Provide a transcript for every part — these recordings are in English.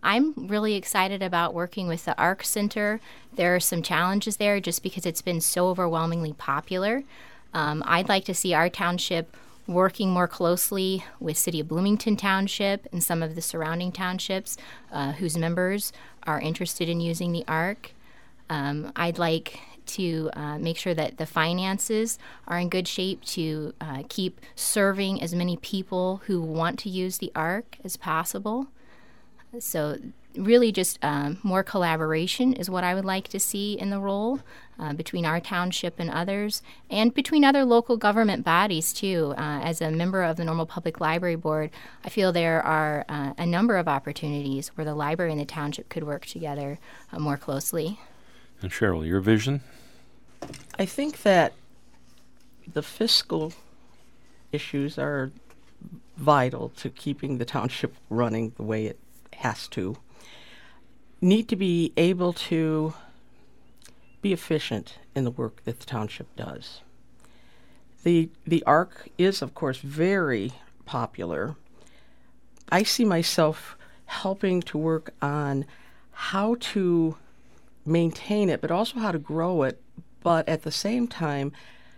I'm really excited about working with the ARC Center. There are some challenges there just because it's been so overwhelmingly popular. I'd like to see our township working more closely with City of Bloomington Township and some of the surrounding townships whose members are interested in using the ARC. I'd like to make sure that the finances are in good shape to keep serving as many people who want to use the ARC as possible. So really just more collaboration is what I would like to see in the role between our township and others, and between other local government bodies too. As a member of the Normal Public Library Board, I feel there are a number of opportunities where the library and the township could work together more closely. And Cheryl, your vision? I think that the fiscal issues are vital to keeping the township running the way it has to. Need to be able to be efficient in the work that the township does. The ARC is, of course, very popular. I see myself helping to work on how to maintain it, but also how to grow it, but at the same time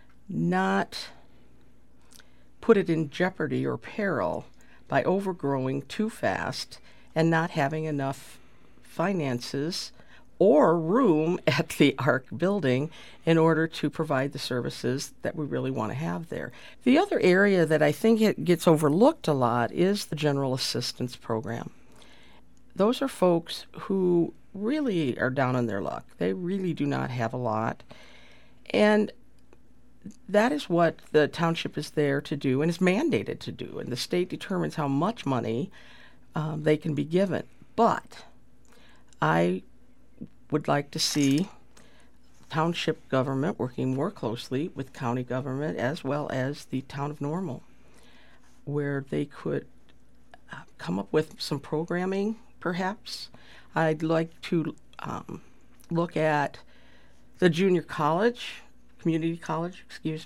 not put it in jeopardy or peril by overgrowing too fast and not having enough finances or room at the ARC building in order to provide the services that we really want to have there. The other area that I think it gets overlooked a lot is the General Assistance Program. Those are folks who really are down on their luck. They really do not have a lot. And that is what the township is there to do and is mandated to do. And the state determines how much money they can be given. But I would like to see township government working more closely with county government as well as the town of Normal, where they could come up with some programming, perhaps. I'd like to look at the junior college, community college,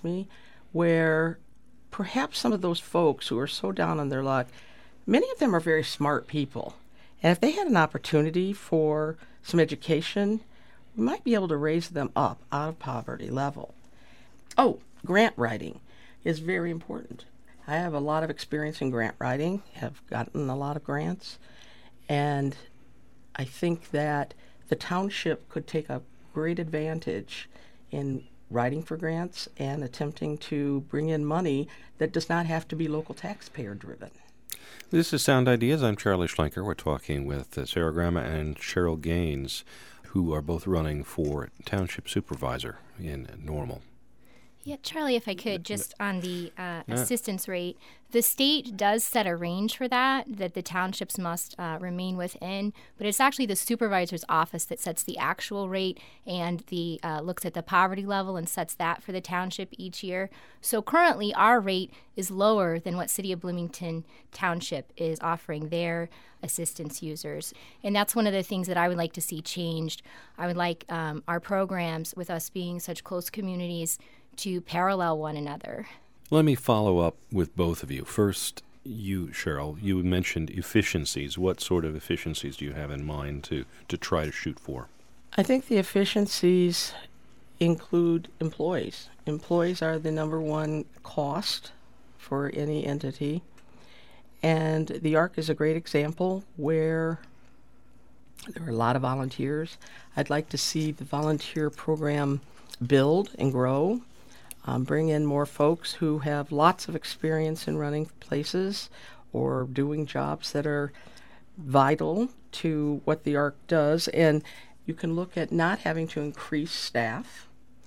where perhaps some of those folks who are so down on their luck, many of them are very smart people. And if they had an opportunity for some education, we might be able to raise them up out of poverty level. Oh, grant writing is very important. I have a lot of experience in grant writing, have gotten a lot of grants, and I think that the township could take a great advantage in writing for grants and attempting to bring in money that does not have to be local taxpayer driven. This is Sound Ideas. I'm Charlie Schlenker. We're talking with Sarah Grama and Cheryl Gaines, who are both running for township supervisor in Normal. Yeah, Charlie, if I could, just on the assistance rate, the state does set a range for that the townships must remain within, but it's actually the supervisor's office that sets the actual rate and the looks at the poverty level and sets that for the township each year. So currently our rate is lower than what City of Bloomington Township is offering their assistance users. And that's one of the things that I would like to see changed. I would like our programs, with us being such close communities, to parallel one another. Let me follow up with both of you. First, you, Cheryl, you mentioned efficiencies. What sort of efficiencies do you have in mind to try to shoot for? I think the efficiencies include employees. Employees are the number one cost for any entity. And the ARC is a great example where there are a lot of volunteers. I'd like to see the volunteer program build and grow. Bring in more folks who have lots of experience in running places or doing jobs that are vital to what the ARC does. And you can look at not having to increase staff,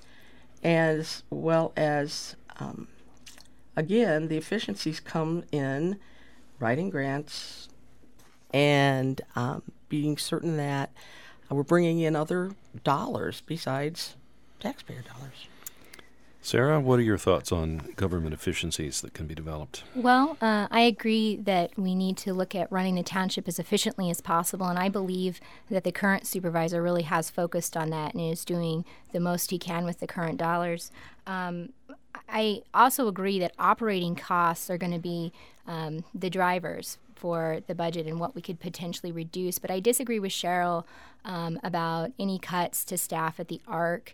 as well as, again, the efficiencies come in writing grants and being certain that we're bringing in other dollars besides taxpayer dollars. Sarah, what are your thoughts on government efficiencies that can be developed? Well, I agree that we need to look at running the township as efficiently as possible, and I believe that the current supervisor really has focused on that and is doing the most he can with the current dollars. I also agree that operating costs are going to be the drivers for the budget and what we could potentially reduce. But I disagree with Cheryl about any cuts to staff at the ARC.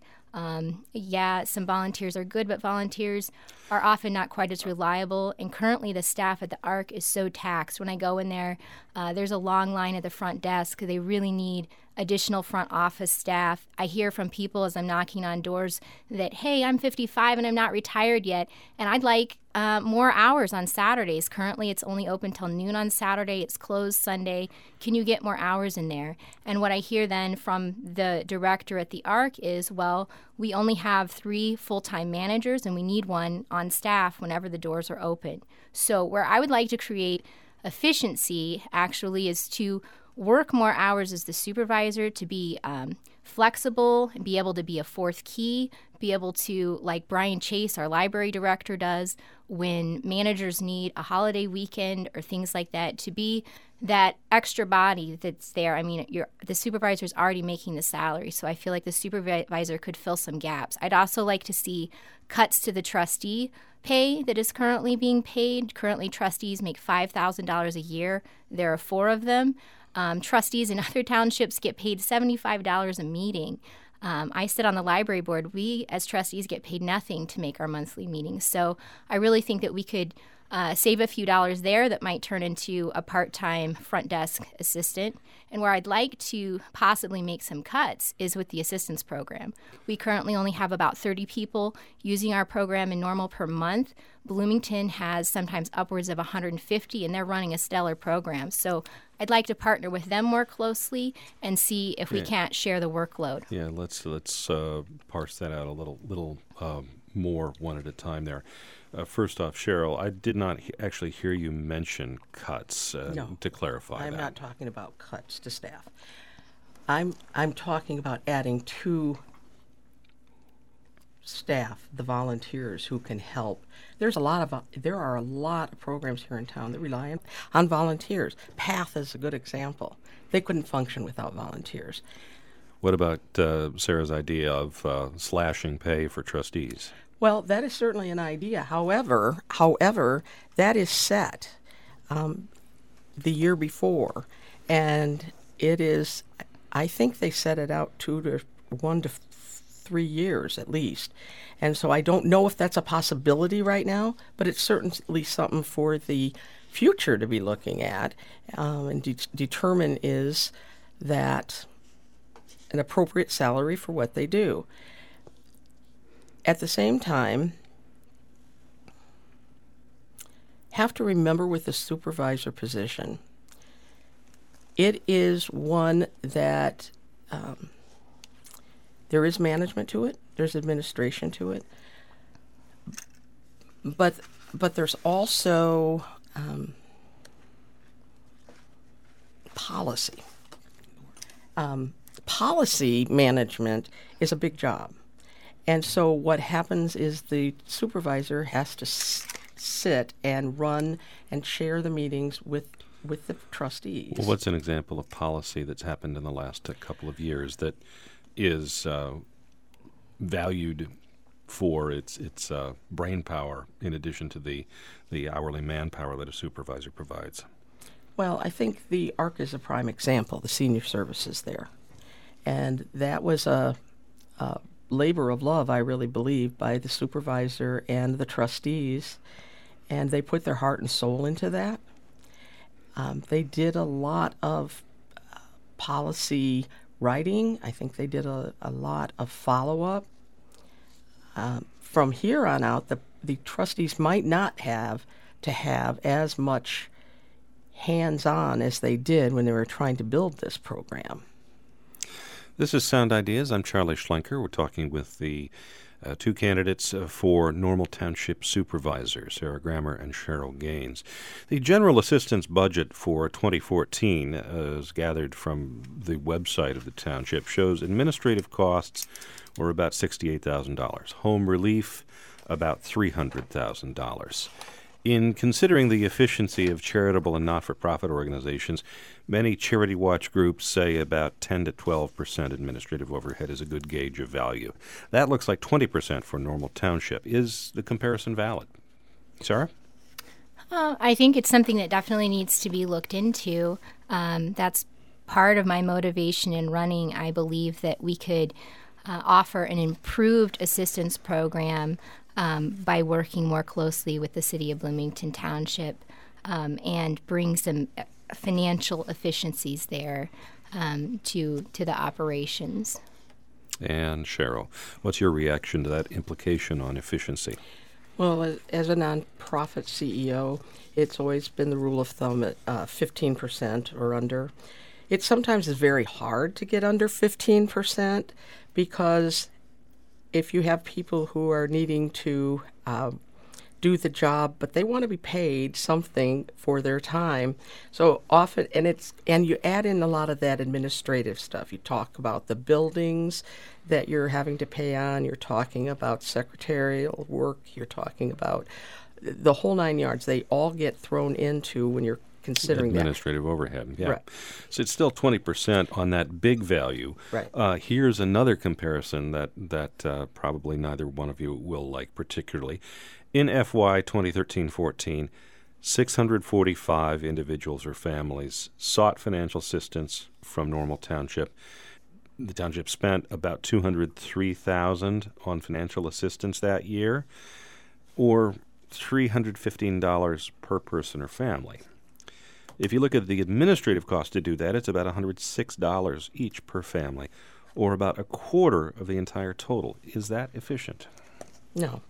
Yeah, some volunteers are good, but volunteers are often not quite as reliable. And currently, the staff at the ARC is so taxed. When I go in there, there's a long line at the front desk. They really need additional front office staff. I hear from people as I'm knocking on doors that, hey, I'm 55 and I'm not retired yet, and I'd like more hours on Saturdays. Currently, it's only open till noon on Saturday. It's closed Sunday. Can you get more hours in there? And what I hear then from the director at the ARC is, well, we only have 3 full-time managers and we need one on staff whenever the doors are open. So where I would like to create efficiency actually is to work more hours as the supervisor, to be flexible and be able to be a fourth key, be able to, like Brian Chase, our library director, does when managers need a holiday weekend or things like that, to be that extra body that's there. I mean, the supervisor is already making the salary, so I feel like the supervisor could fill some gaps. I'd also like to see cuts to the trustee pay that is currently being paid. Currently, trustees make $5,000 a year. There are 4 of them. Trustees in other townships get paid $75 a meeting. I sit on the library board. We, as trustees, get paid nothing to make our monthly meetings. So I really think that we could save a few dollars there that might turn into a part-time front desk assistant. And where I'd like to possibly make some cuts is with the assistance program. We currently only have about 30 people using our program in normal per month. Bloomington has sometimes upwards of 150, and they're running a stellar program. So I'd like to partner with them more closely and see if we can't share the workload. Yeah, let's parse that out a little more one at a time there. First off, Cheryl, I did not actually hear you mention cuts. No, to clarify I'm that. not talking about cuts to staff. I'm talking about adding to staff, the volunteers who can help. There are a lot of programs here in town that rely on volunteers. PATH is a good example. They couldn't function without volunteers. What about Sarah's idea of slashing pay for trustees? Well, that is certainly an idea. However, that is set the year before, and it is. I think they set it out 1 to 3 years at least, and so I don't know if that's a possibility right now, but it's certainly something for the future to be looking at and determine is that an appropriate salary for what they do. At the same time, have to remember with the supervisor position, it is one that there is management to it, there's administration to it, but there's also policy. Policy management is a big job. And so what happens is the supervisor has to sit and run and chair the meetings with the trustees. Well, what's an example of policy that's happened in the last couple of years that is valued for its brain power in addition to the hourly manpower that a supervisor provides? Well, I think the ARC is a prime example, the senior services there. And that was a labor of love, I really believe, by the supervisor and the trustees, and they put their heart and soul into that. They did a lot of policy writing. I think they did a lot of follow-up. From here on out, the trustees might not have to have as much hands-on as they did when they were trying to build this program. This is Sound Ideas. I'm Charlie Schlenker. We're talking with the 2 candidates for Normal Township Supervisor, Sarah Grammer and Cheryl Gaines. The general assistance budget for 2014, as gathered from the website of the township, shows administrative costs were about $68,000. Home relief, about $300,000. In considering the efficiency of charitable and not-for-profit organizations, many Charity Watch groups say about 10 to 12% administrative overhead is a good gauge of value. That looks like 20% for Normal Township. Is the comparison valid? Sarah? I think it's something that definitely needs to be looked into. That's part of my motivation in running. I believe that we could offer an improved assistance program by working more closely with the City of Bloomington Township and bring some financial efficiencies there to the operations. And Cheryl, what's your reaction to that implication on efficiency? Well, as a nonprofit CEO, it's always been the rule of thumb at 15% or under. It sometimes is very hard to get under 15% because if you have people who are needing to do the job, but they want to be paid something for their time. So often, and you add in a lot of that administrative stuff. You talk about the buildings that you're having to pay on. You're talking about secretarial work. You're talking about the whole 9 yards. They all get thrown into when you're considering administrative overhead. Yeah. Right. So it's still 20% on that big value. Right. Here's another comparison that probably neither one of you will like particularly. In FY 2013-14, 645 individuals or families sought financial assistance from Normal Township. The township spent about $203,000 on financial assistance that year, or $315 per person or family. If you look at the administrative cost to do that, it's about $106 each per family, or about a quarter of the entire total. Is that efficient? No,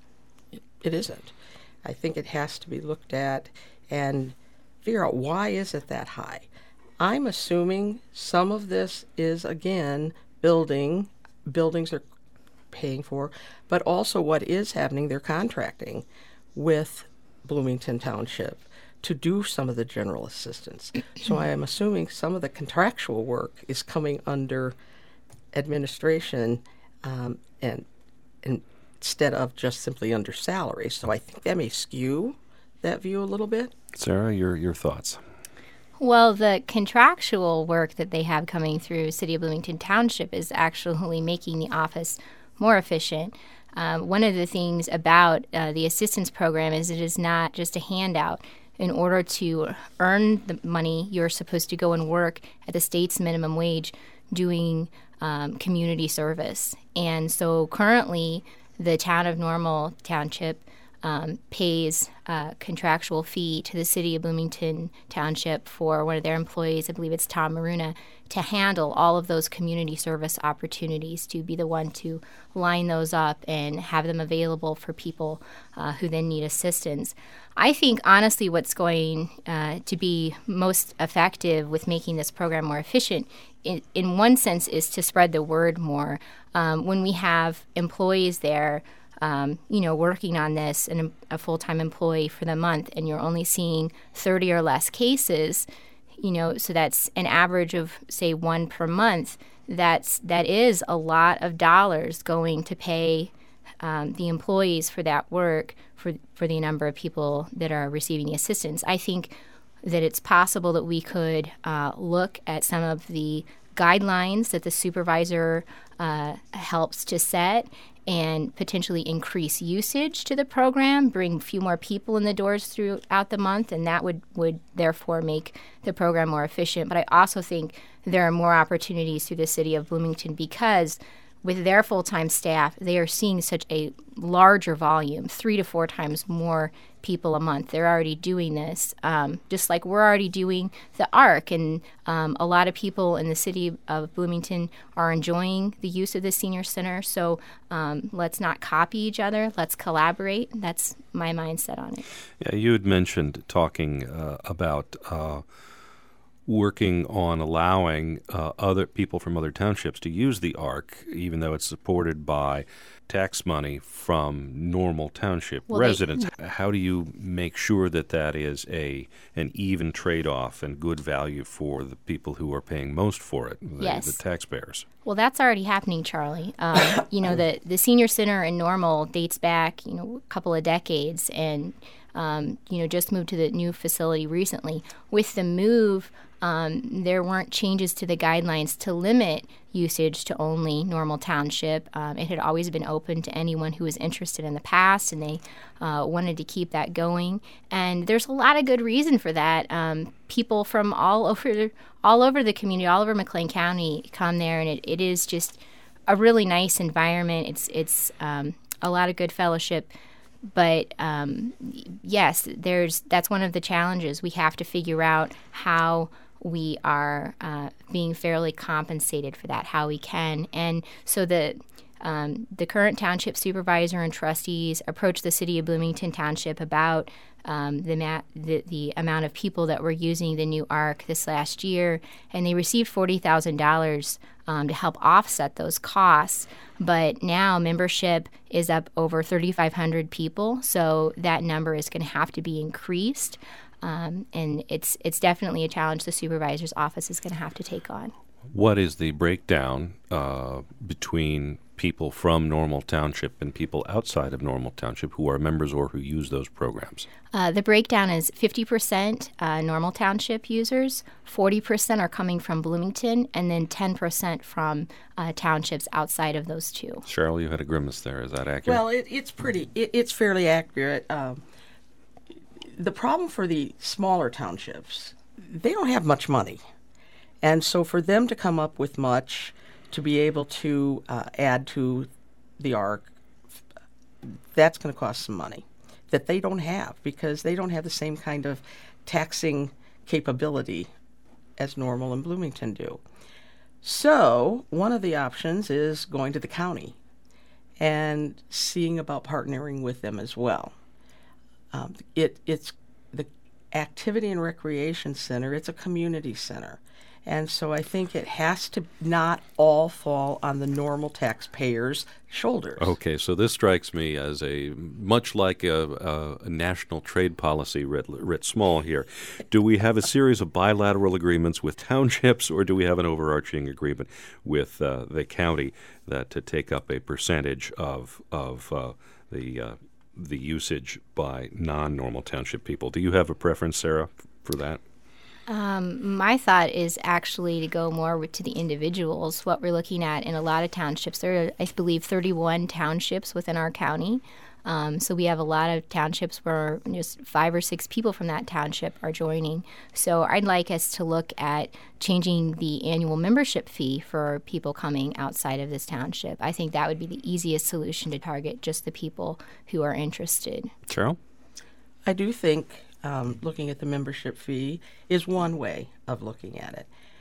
it isn't. I think it has to be looked at and figure out why is it that high. I'm assuming some of this is, again, buildings are paying for, but also what is happening, they're contracting with Bloomington Township to do some of the general assistance. So I am assuming some of the contractual work is coming under administration and instead of just simply under salary. So I think that may skew that view a little bit. Sarah, your thoughts? Well, the contractual work that they have coming through City of Bloomington Township is actually making the office more efficient. One of the things about the assistance program is it is not just a handout. In order to earn the money, you're supposed to go and work at the state's minimum wage doing community service. And so currently, the town of Normal Township pays a contractual fee to the City of Bloomington Township for one of their employees, I believe it's Tom Maruna, to handle all of those community service opportunities, to be the one to line those up and have them available for people who then need assistance. I think, honestly, what's going to be most effective with making this program more efficient, in one sense, is to spread the word more. When we have employees there, working on this, and a full-time employee for the month, and you're only seeing 30 or less cases, so that's an average of, say, one per month. That is a lot of dollars going to pay the employees for that work for the number of people that are receiving the assistance. I think that it's possible that we could look at some of the guidelines that the supervisor helps to set and potentially increase usage to the program, bring a few more people in the doors throughout the month, and that would therefore make the program more efficient. But I also think there are more opportunities through the City of Bloomington because with their full-time staff, they are seeing such a larger volume, 3 to 4 times more people a month. They're already doing this, just like we're already doing the ARC. And a lot of people in the City of Bloomington are enjoying the use of the Senior Center. So let's not copy each other. Let's collaborate. That's my mindset on it. Yeah, you had mentioned talking about working on allowing other people from other townships to use the ARC, even though it's supported by tax money from Normal Township residents. How do you make sure that is an even trade-off and good value for the people who are paying most for it, the taxpayers? Well, that's already happening, Charlie. The Senior Center in Normal dates back, a couple of decades, and just moved to the new facility recently. With the move, there weren't changes to the guidelines to limit usage to only Normal Township. It had always been open to anyone who was interested in the past, and they wanted to keep that going. And there's a lot of good reason for that. People from all over the community, all over McLean County, come there, and it is just a really nice environment. It's a lot of good fellowship. But yes, that's one of the challenges. We have to figure out how we are being fairly compensated for that, how we can. And so the current township supervisor and trustees approached the city of Bloomington Township about the amount of people that were using the new ARC this last year, and they received $40,000 to help offset those costs. But now membership is up over 3,500 people, so that number is going to have to be increased. And it's definitely a challenge the supervisor's office is going to have to take on. What is the breakdown between people from Normal Township and people outside of Normal Township who are members or who use those programs? The breakdown is 50% Normal Township users, 40% are coming from Bloomington, and then 10% from townships outside of those two. Cheryl, you had a grimace there. Is that accurate? Well, it's fairly accurate. The problem for the smaller townships, they don't have much money. And so for them to come up with much to be able to add to the ARC, that's going to cost some money that they don't have because they don't have the same kind of taxing capability as Normal and Bloomington do. So one of the options is going to the county and seeing about partnering with them as well. It's the Activity and Recreation Center. It's a community center. And so I think it has to not all fall on the Normal taxpayers' shoulders. Okay, so this strikes me as much like a national trade policy writ small here. Do we have a series of bilateral agreements with townships, or do we have an overarching agreement with the county to take up a percentage of the usage by non-Normal Township people? Do you have a preference, Sarah, for that? My thought is actually to go more to the individuals. What we're looking at in a lot of townships, there are, I believe, 31 townships within our county. So we have a lot of townships where just 5 or 6 people from that township are joining. So I'd like us to look at changing the annual membership fee for people coming outside of this township. I think that would be the easiest solution to target just the people who are interested. Cheryl? I do think looking at the membership fee is one way of looking at it.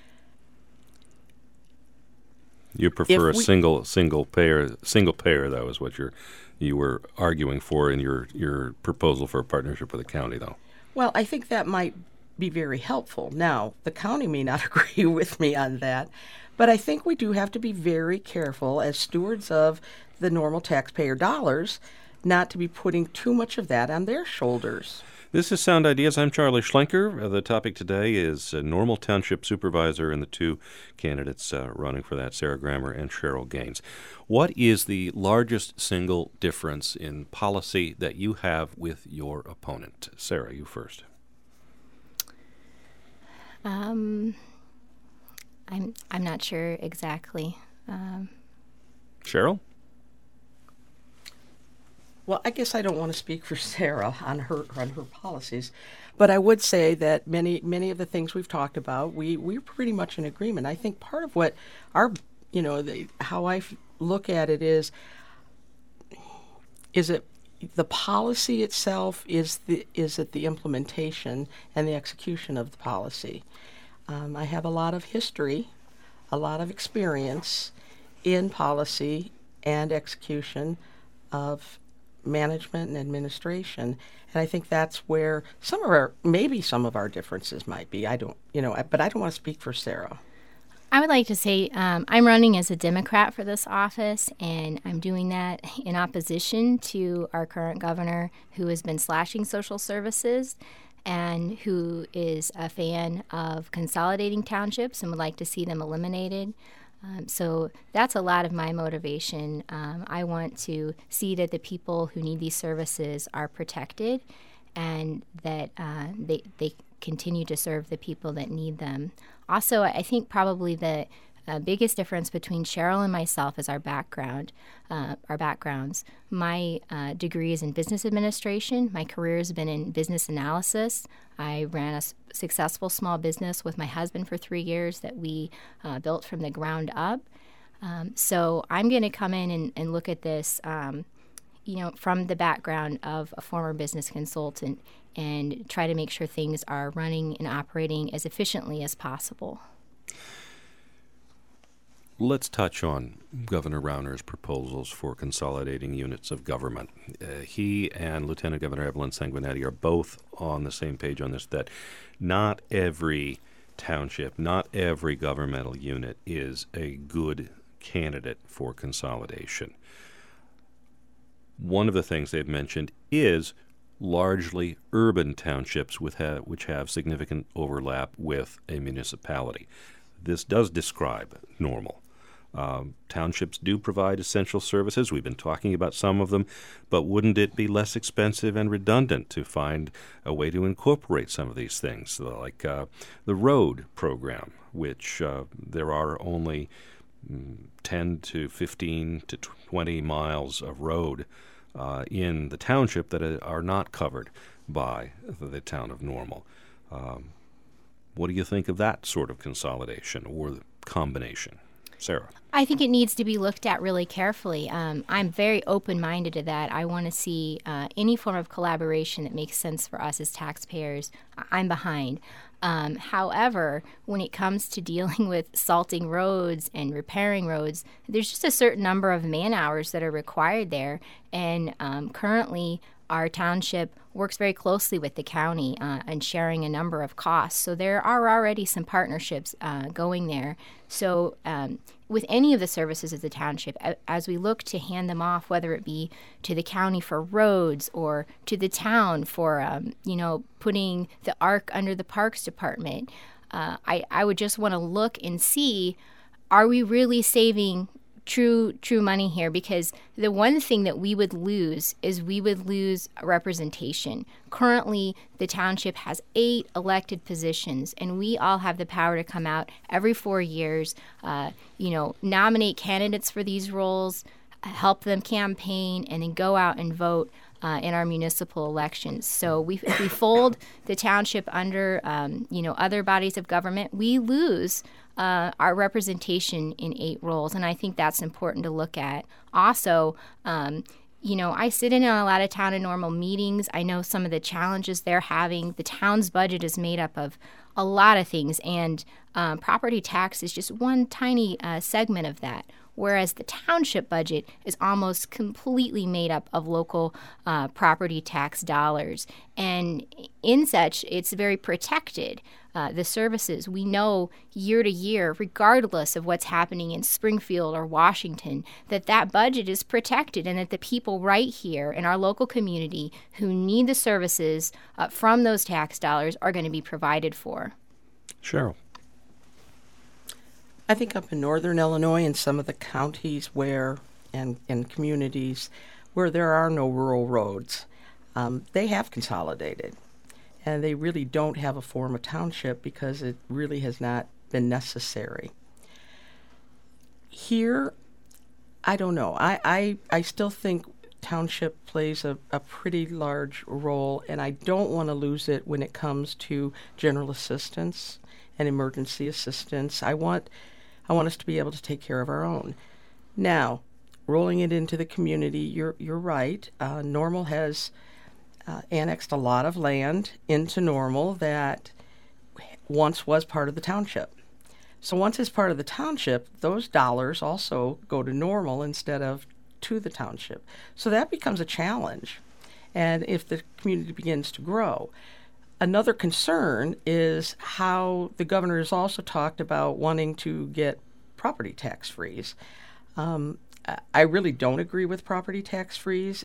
You prefer a single payer. That was what you were arguing for in your proposal for a partnership with the county, though. Well, I think that might be very helpful. Now, the county may not agree with me on that, but I think we do have to be very careful as stewards of the Normal taxpayer dollars not to be putting too much of that on their shoulders. This is Sound Ideas. I'm Charlie Schlenker. The topic today is Normal Township Supervisor and the two candidates running for that, Sarah Grammer and Cheryl Gaines. What is the largest single difference in policy that you have with your opponent? Sarah, you first. I'm not sure exactly. Cheryl? Well, I guess I don't want to speak for Sarah on her policies, but I would say that many of the things we've talked about, we're pretty much in agreement. I think part of what how I look at it is it the policy itself? Is it the implementation and the execution of the policy? I have a lot of history, a lot of experience in policy and execution of management and administration, and I think that's where some of our differences might be. But I don't want to speak for Sarah. I would like to say I'm running as a Democrat for this office, and I'm doing that in opposition to our current governor, who has been slashing social services and who is a fan of consolidating townships and would like to see them eliminated. So that's a lot of my motivation. I want to see that the people who need these services are protected and that they continue to serve the people that need them. Also, I think probably the biggest difference between Cheryl and myself is our backgrounds. My degree is in business administration. My career has been in business analysis. I ran a successful small business with my husband for 3 years that we built from the ground up. So I'm going to come in and look at this, from the background of a former business consultant and try to make sure things are running and operating as efficiently as possible. Let's touch on Governor Rauner's proposals for consolidating units of government. He and Lieutenant Governor Evelyn Sanguinetti are both on the same page on this, that not every township, not every governmental unit is a good candidate for consolidation. One of the things they've mentioned is largely urban townships which have significant overlap with a municipality. This does describe Normal. Townships do provide essential services. We've been talking about some of them, but wouldn't it be less expensive and redundant to find a way to incorporate some of these things, like the road program, which there are only 10 to 15 to 20 miles of road in the township that are not covered by the town of Normal. What do you think of that sort of consolidation or the combination? Sarah? I think it needs to be looked at really carefully. I'm very open-minded to that. I want to see any form of collaboration that makes sense for us as taxpayers. I'm behind. However, when it comes to dealing with salting roads and repairing roads, there's just a certain number of man-hours that are required there. And currently, our township works very closely with the county and sharing a number of costs. So there are already some partnerships going there. So with any of the services of the township, as we look to hand them off, whether it be to the county for roads or to the town for, putting the ARC under the Parks Department, I would just want to look and see, are we really saving true money here? Because the one thing that we would lose is we would lose representation. Currently, the township has 8 elected positions, and we all have the power to come out every 4 years, nominate candidates for these roles, help them campaign, and then go out and vote in our municipal elections. So if we fold the township under, other bodies of government, we lose our representation in 8 roles, and I think that's important to look at. Also, I sit in on a lot of Town and Normal meetings. I know some of the challenges they're having. The town's budget is made up of a lot of things, and property tax is just one tiny segment of that, whereas the township budget is almost completely made up of local property tax dollars. And in such, it's very protected. The services, we know year to year, regardless of what's happening in Springfield or Washington, that budget is protected, and that the people right here in our local community who need the services from those tax dollars are going to be provided for. Cheryl? I think up in northern Illinois, in some of the counties and communities where there are no rural roads, they have consolidated. And they really don't have a form of township because it really has not been necessary. Here, I don't know. I still think township plays a pretty large role, and I don't want to lose it when it comes to general assistance and emergency assistance. I want us to be able to take care of our own. Now, rolling it into the community, you're right. Normal has annexed a lot of land into Normal that once was part of the township. So once it's part of the township, those dollars also go to Normal instead of to the township. So that becomes a challenge. And if the community begins to grow, another concern is how the governor has also talked about wanting to get property tax freeze. I really don't agree with property tax freeze.